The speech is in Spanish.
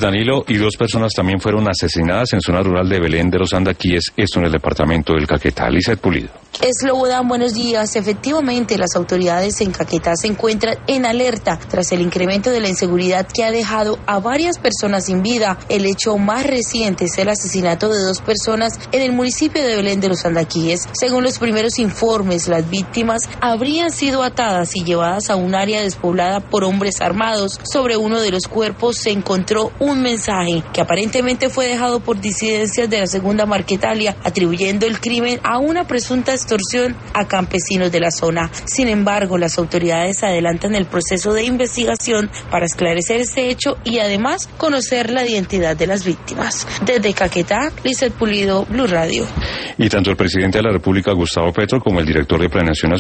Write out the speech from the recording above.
Danilo, y 2 personas también fueron asesinadas en zona rural de Belén de los Andaquíes, esto en el departamento del Caquetá. Lizeth Pulido. Slobodan, buenos días. Efectivamente, las autoridades en Caquetá se encuentran en alerta tras el incremento de la inseguridad que ha dejado a varias personas sin vida. El hecho más reciente es el asesinato de 2 personas en el municipio de Belén de los Andaquíes. Según los primeros informes, las víctimas habrían sido atadas y llevadas a un área despoblada por hombres armados. Sobre uno de los cuerpos se encontró un mensaje que aparentemente fue dejado por disidencias de la Segunda Marquetalia, atribuyendo el crimen a una presunta extorsión a campesinos de la zona. Sin embargo, las autoridades adelantan el proceso de investigación para esclarecer este hecho y además conocer la identidad de las víctimas. Desde Caquetá, Lizeth Pulido, Blue Radio. Y tanto el presidente de la República, Gustavo Petro, como el director de Planeación